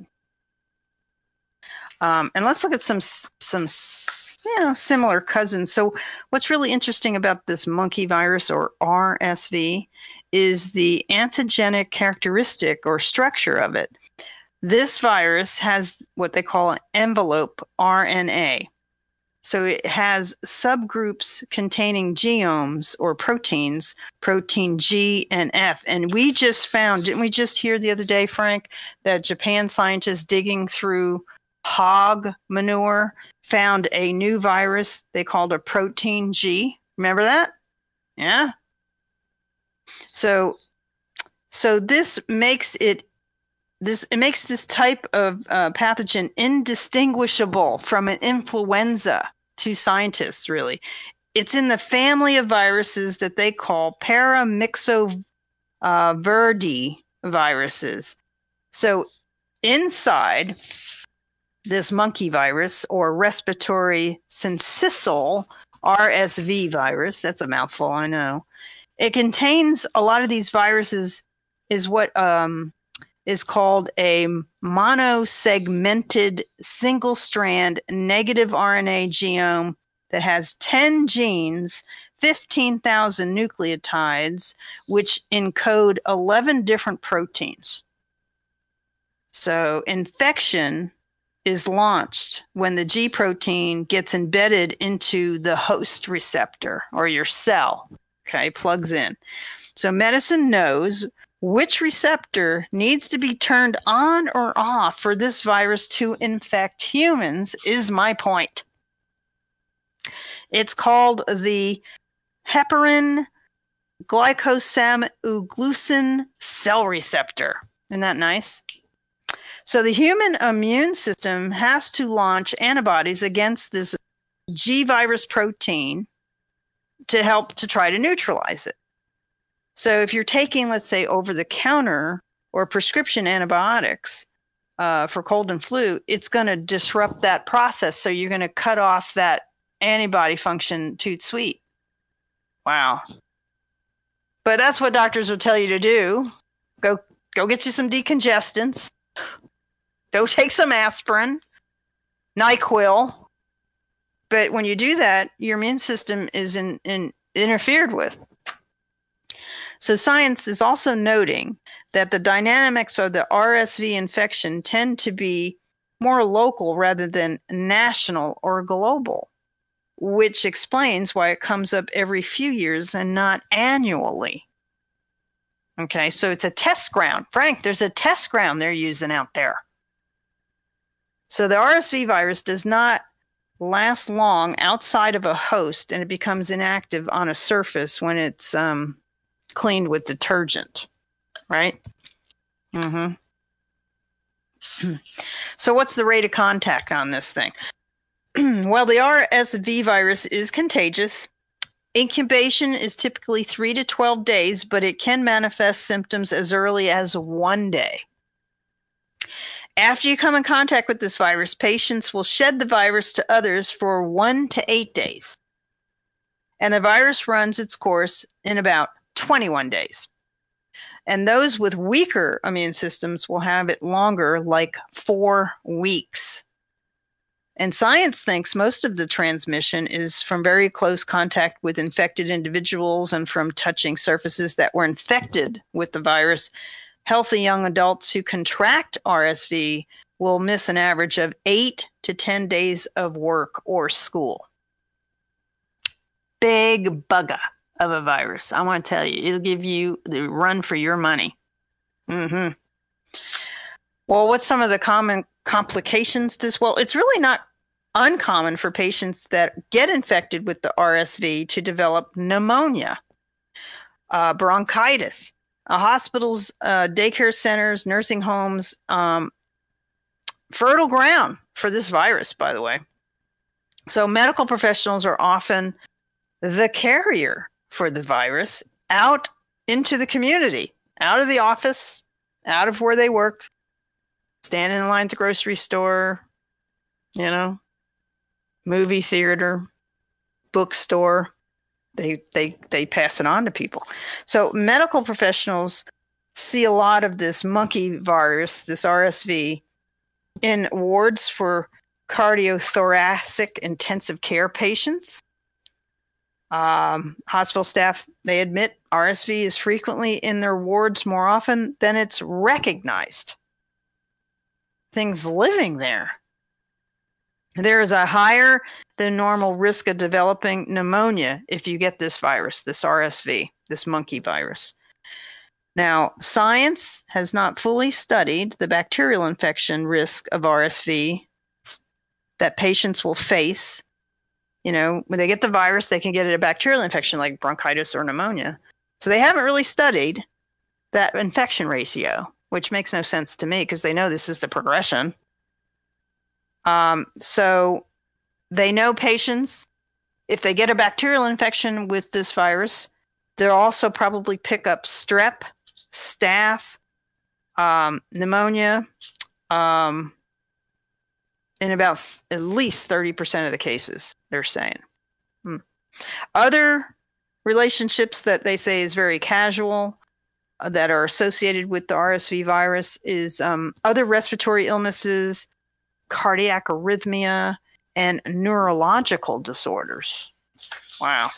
Um, and let's look at some some you know similar cousins. So what's really interesting about this monkey virus, or R S V, is the antigenic characteristic or structure of it. This virus has what they call an envelope R N A. So it has subgroups containing genomes or proteins, protein G and F. And we just found, didn't we just hear the other day, Frank, that Japan scientists digging through hog manure found a new virus they called a protein G. Remember that? Yeah. So, so this makes it this it makes this type of uh, pathogen indistinguishable from an influenza to scientists. Really, it's in the family of viruses that they call paramyxovirus viruses. So, inside this monkey virus, or respiratory syncytial R S V virus, that's a mouthful, I know. It contains a lot of these viruses, is what um, is called a monosegmented single-strand negative R N A genome that has ten genes, fifteen thousand nucleotides, which encode eleven different proteins. So infection is launched when the G protein gets embedded into the host receptor, or your cell, okay, plugs in. So medicine knows which receptor needs to be turned on or off for this virus to infect humans, is my point. It's called the heparin glycosaminoglycan cell receptor. Isn't that nice? So the human immune system has to launch antibodies against this G virus protein to help to try to neutralize it. So if you're taking, let's say, over-the-counter or prescription antibiotics uh, for cold and flu, it's going to disrupt that process. So you're going to cut off that antibody function toot sweet. Wow. But that's what doctors will tell you to do. Go, go get you some decongestants. Go take some aspirin, NyQuil. But when you do that, your immune system is in, in, interfered with. So science is also noting that the dynamics of the R S V infection tend to be more local rather than national or global, which explains why it comes up every few years and not annually. Okay, so it's a test ground. Frank, there's a test ground they're using out there. So the R S V virus does not last long outside of a host, and it becomes inactive on a surface when it's um, cleaned with detergent, right? Mm-hmm. So what's the rate of contact on this thing? Well, the R S V virus is contagious. Incubation is typically three to twelve days, but it can manifest symptoms as early as one day. After you come in contact with this virus, patients will shed the virus to others for one to eight days. And the virus runs its course in about twenty-one days. And those with weaker immune systems will have it longer, like four weeks. And science thinks most of the transmission is from very close contact with infected individuals and from touching surfaces that were infected with the virus. Healthy young adults who contract R S V will miss an average of eight to ten days of work or school. Big bugger of a virus. I want to tell you, it'll give you the run for your money. Mm-hmm. Well, what's some of the common complications to this? Well, it's really not uncommon for patients that get infected with the R S V to develop pneumonia, uh, bronchitis. Uh, hospitals, uh, daycare centers, nursing homes, um, fertile ground for this virus, by the way. So medical professionals are often the carrier for the virus out into the community, out of the office, out of where they work, standing in line at the grocery store, you know, movie theater, bookstore. They they they pass it on to people. So medical professionals see a lot of this monkey virus, this R S V, in wards for cardiothoracic intensive care patients. Um, hospital staff, they admit R S V is frequently in their wards more often than it's recognized. Things living there. There is a higher than normal risk of developing pneumonia if you get this virus, this R S V, this monkey virus. Now, science has not fully studied the bacterial infection risk of R S V that patients will face. You know, when they get the virus, they can get a bacterial infection like bronchitis or pneumonia. So they haven't really studied that infection ratio, which makes no sense to me because they know this is the progression. Um, so they know patients, if they get a bacterial infection with this virus, they'll also probably pick up strep, staph, um, pneumonia, um, in about th- at least thirty percent of the cases, they're saying. Hmm. Other relationships that they say is very casual uh, that are associated with the R S V virus is um, other respiratory illnesses, cardiac arrhythmia, and neurological disorders. Wow.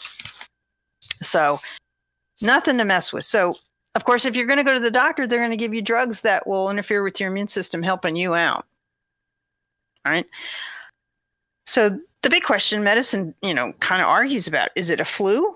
So nothing to mess with. So, of course, if you're going to go to the doctor, they're going to give you drugs that will interfere with your immune system, helping you out. All right. So the big question medicine, you know, kind of argues about, is it a flu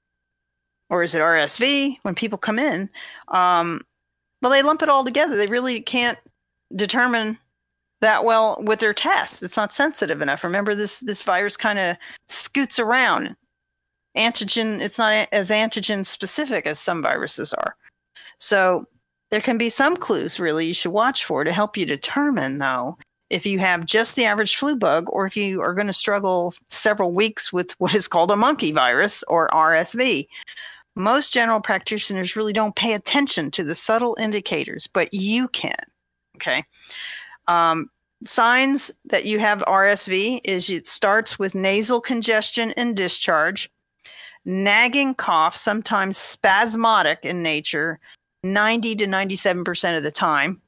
or is it R S V when people come in? Um, well, they lump it all together. They really can't determine that well with their tests. It's not sensitive enough. Remember, this this virus kind of scoots around. Antigen, it's not as antigen specific as some viruses are. So there can be some clues really you should watch for to help you determine, though, if you have just the average flu bug or if you are going to struggle several weeks with what is called a monkey virus or R S V. Most general practitioners really don't pay attention to the subtle indicators, but you can. Okay. Um, signs that you have R S V is it starts with nasal congestion and discharge, nagging cough, sometimes spasmodic in nature, ninety to ninety-seven percent of the time.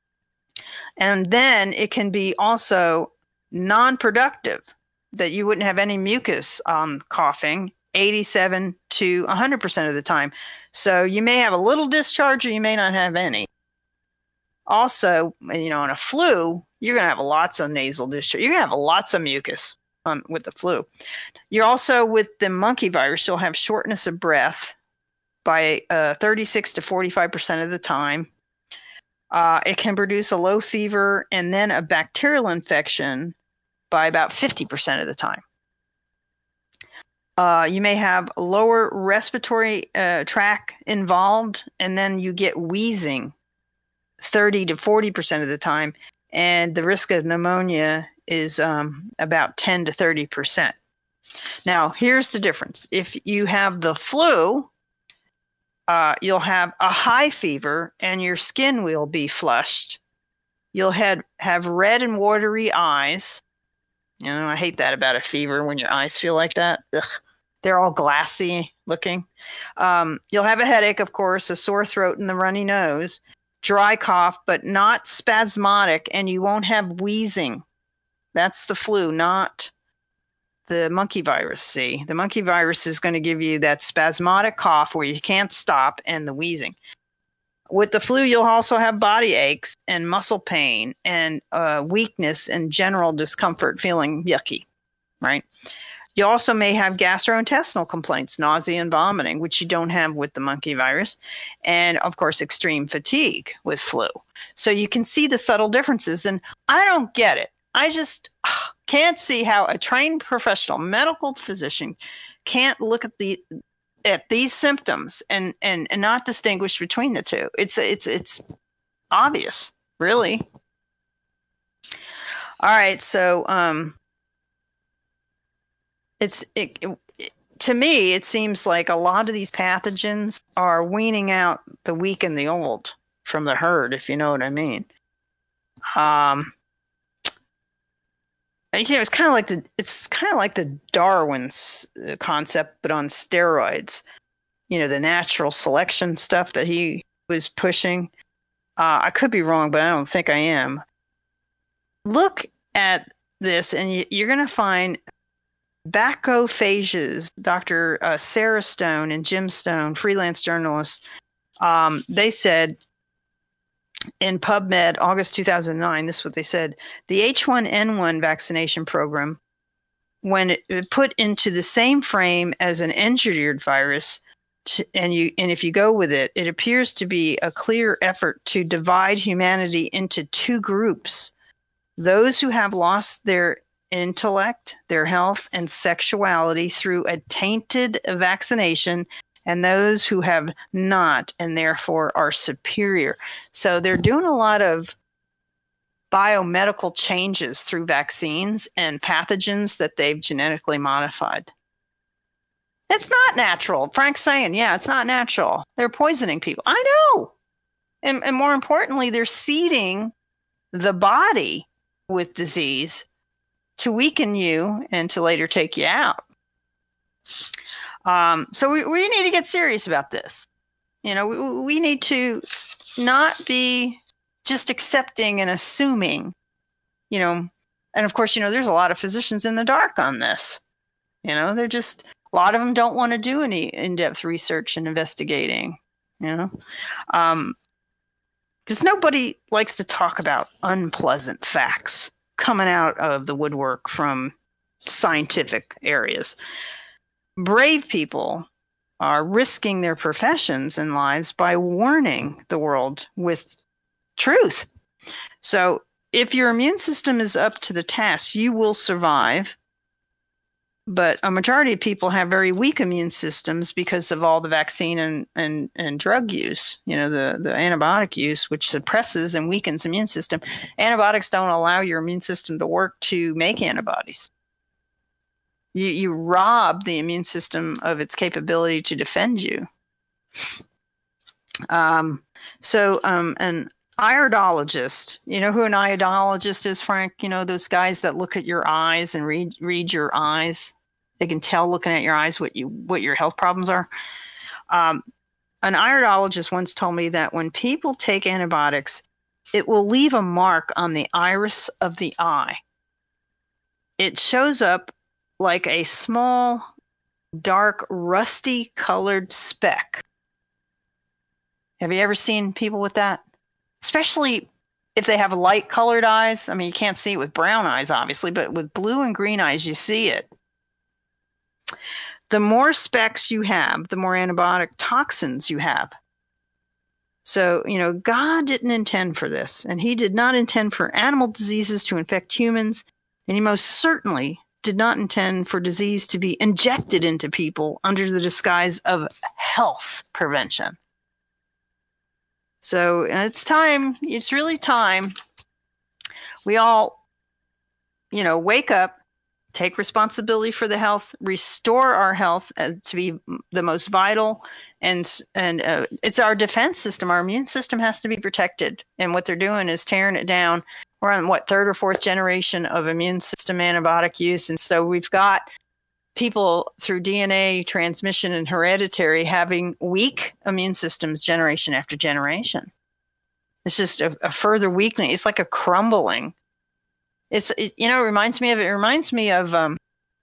And then it can be also non-productive, that you wouldn't have any mucus um, coughing, eighty-seven to one hundred percent of the time. So you may have a little discharge or you may not have any. Also, you know, in a flu, you're going to have lots of nasal discharge. You're going to have lots of mucus um, with the flu. You're also, with the monkey virus, you'll have shortness of breath by uh, thirty-six to forty-five percent of the time. Uh, it can produce a low fever and then a bacterial infection by about fifty percent of the time. Uh, you may have lower respiratory uh, tract involved, and then you get wheezing thirty to forty percent of the time, and the risk of pneumonia is um, about ten to thirty percent. Now, here's the difference. If you have the flu, uh, you'll have a high fever and your skin will be flushed. You'll have, have red and watery eyes. You know, I hate that about a fever when your eyes feel like that. Ugh. They're all glassy looking. Um, you'll have a headache, of course, a sore throat and the runny nose, dry cough, but not spasmodic, and you won't have wheezing. That's the flu, not the monkey virus. See, the monkey virus is going to give you that spasmodic cough where you can't stop and the wheezing. With the flu, you'll also have body aches and muscle pain and uh, weakness and general discomfort, feeling yucky, right? You also may have gastrointestinal complaints, nausea and vomiting, which you don't have with the monkey virus. And, of course, extreme fatigue with flu. So you can see the subtle differences. And I don't get it. I just ugh, can't see how a trained professional medical physician can't look at the at these symptoms and, and, and not distinguish between the two. It's it's it's obvious, really. All right, so um, it's it, it, to me, it seems like a lot of these pathogens are weaning out the weak and the old from the herd, if you know what I mean. Um. You know, it's kind of like the it's kind of like the Darwin's concept, but on steroids. You know, the natural selection stuff that he was pushing. Uh, I could be wrong, but I don't think I am. Look at this, and you, you're going to find bacophages. Doctor Uh, Sarah Stone and Jim Stone, freelance journalists, um, they said. In PubMed, August two thousand nine, this is what they said. The H one N one vaccination program, when it put into the same frame as an engineered virus, to, and you and if you go with it, it appears to be a clear effort to divide humanity into two groups. Those who have lost their intellect, their health, and sexuality through a tainted vaccination, and those who have not and therefore are superior. So they're doing a lot of biomedical changes through vaccines and pathogens that they've genetically modified. It's not natural. Frank's saying, yeah, it's not natural. They're poisoning people. I know. And, and more importantly, they're seeding the body with disease to weaken you and to later take you out. Um, so we, we need to get serious about this. You know, we, we need to not be just accepting and assuming, you know, and of course, you know, there's a lot of physicians in the dark on this. You know, they're just, a lot of them don't want to do any in-depth research and investigating, you know, um, because nobody likes to talk about unpleasant facts coming out of the woodwork from scientific areas. Brave people are risking their professions and lives by warning the world with truth. So if your immune system is up to the task, you will survive. But a majority of people have very weak immune systems because of all the vaccine and, and, and drug use, you know, the, the antibiotic use, which suppresses and weakens the immune system. Antibiotics don't allow your immune system to work to make antibodies. You, you rob the immune system of its capability to defend you. Um, so um, an iridologist, you know who an iridologist is, Frank? You know, those guys that look at your eyes and read read your eyes. They can tell looking at your eyes what you what your health problems are. Um, an iridologist once told me that when people take antibiotics, it will leave a mark on the iris of the eye. It shows up like a small, dark, rusty colored speck. Have you ever seen people with that? Especially if they have light colored eyes. I mean, you can't see it with brown eyes, obviously, but with blue and green eyes, you see it. The more specks you have, the more antibiotic toxins you have. So, you know, God didn't intend for this, and he did not intend for animal diseases to infect humans, and he most certainly did not intend for disease to be injected into people under the disguise of health prevention. So it's time, it's really time we all, you know, wake up, take responsibility for the health, restore our health uh, to be the most vital, and and uh, it's our defense system. Our immune system has to be protected, and what they're doing is tearing it down. We're on, what, third or fourth generation of immune system antibiotic use. And so we've got people through D N A transmission and hereditary having weak immune systems generation after generation. It's just a, a further weakening. It's like a crumbling It's, it, you know, it reminds me of, it reminds me of um,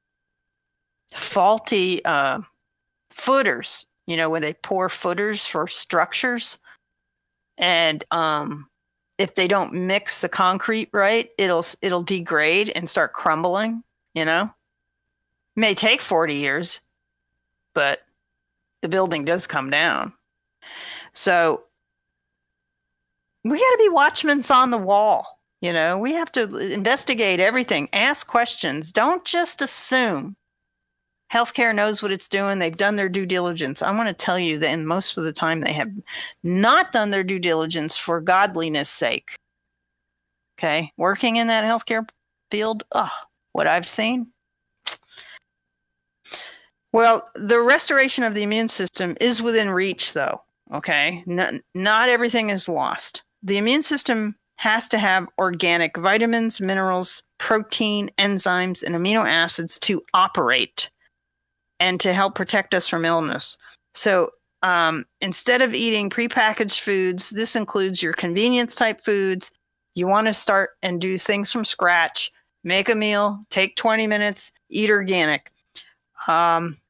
faulty uh, footers, you know, when they pour footers for structures. And um, if they don't mix the concrete right, it'll it'll degrade and start crumbling, you know. It may take forty years, but the building does come down. So we got to be watchmen on the wall, you know. We have to investigate everything, ask questions. Don't just assume. Healthcare knows what it's doing. They've done their due diligence. I want to tell you that most of the time they have not done their due diligence for godliness' sake. Okay? Working in that healthcare field, oh, what I've seen. Well, the restoration of the immune system is within reach, though. Okay? Not, not everything is lost. The immune system has to have organic vitamins, minerals, protein, enzymes, and amino acids to operate and to help protect us from illness. So um, instead of eating prepackaged foods, this includes your convenience type foods. You want to start and do things from scratch. Make a meal, take twenty minutes, eat organic. Um,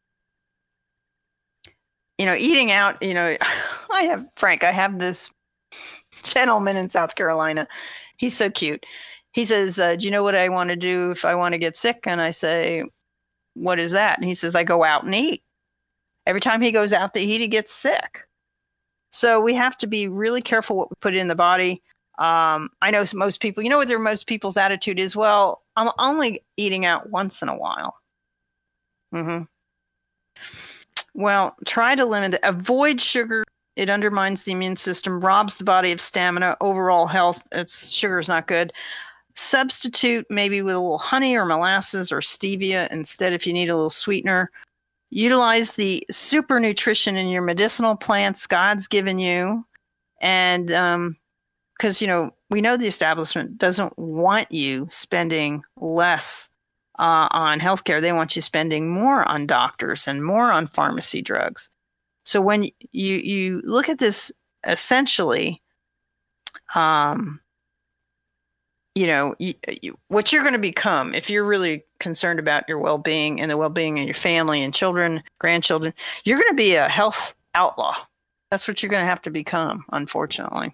you know, eating out, you know, I have, Frank, I have this gentleman in South Carolina. He's so cute. He says, uh, do you know what I want to do if I want to get sick? And I say, what is that? And he says, I go out and eat. Every time he goes out to eat, he gets sick. So we have to be really careful what we put in the body. Um, I know most people, you know what their most people's attitude is? Well, I'm only eating out once in a while. Mm-hmm. Well, try to limit it. Avoid sugar. It undermines the immune system, robs the body of stamina, overall health. It's, sugar is not good. Substitute maybe with a little honey or molasses or stevia instead if you need a little sweetener. Utilize the super nutrition in your medicinal plants God's given you. And um, because, you know, we know the establishment doesn't want you spending less uh, on healthcare. They want you spending more on doctors and more on pharmacy drugs. So when you, you look at this essentially, um, you know, you, you, what you're going to become, if you're really concerned about your well-being and the well-being of your family and children, grandchildren, you're going to be a health outlaw. That's what you're going to have to become, unfortunately.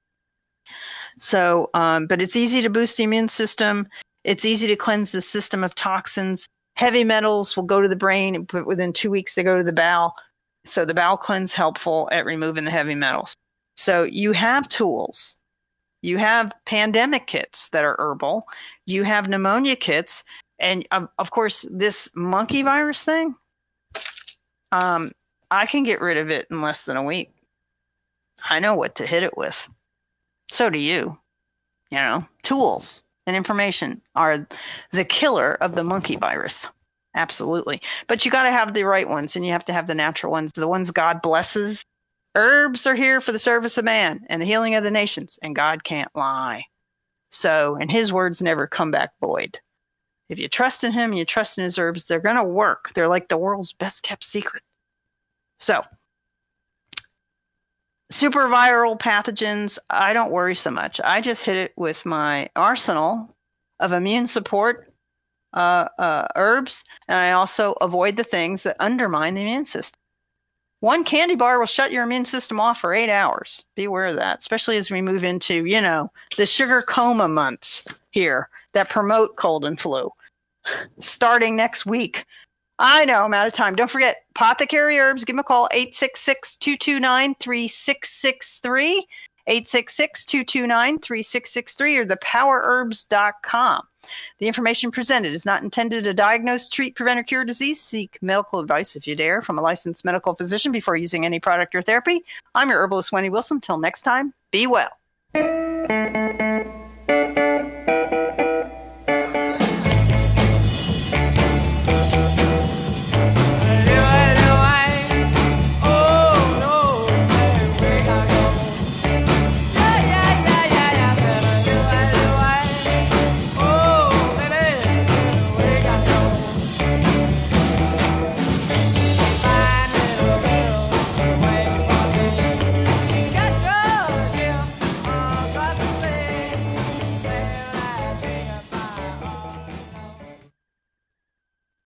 So, um, but it's easy to boost the immune system. It's easy to cleanse the system of toxins. Heavy metals will go to the brain, but within two weeks they go to the bowel. So the bowel cleanse helpful at removing the heavy metals. So you have tools. You have pandemic kits that are herbal. You have pneumonia kits. And, of, of course, this monkey virus thing, um, I can get rid of it in less than a week. I know what to hit it with. So do you. You know, tools and information are the killer of the monkey virus. Absolutely. But you got to have the right ones, and you have to have the natural ones, the ones God blesses. Herbs are here for the service of man and the healing of the nations, and God can't lie. So, and his words never come back void. If you trust in him, you trust in his herbs, they're going to work. They're like the world's best kept secret. So, super viral pathogens, I don't worry so much. I just hit it with my arsenal of immune support uh, uh, herbs, and I also avoid the things that undermine the immune system. One candy bar will shut your immune system off for eight hours. Be aware of that, especially as we move into, you know, the sugar coma months here that promote cold and flu. Starting next week. I know, I'm out of time. Don't forget, Apothecary Herbs. Give them a call, eight six six, two two nine, three six six three, eight six six, two two nine, three six six three, or the power herbs dot com. The information presented is not intended to diagnose, treat, prevent, or cure disease. Seek medical advice, if you dare, from a licensed medical physician before using any product or therapy. I'm your herbalist, Wendy Wilson. Until next time, be well.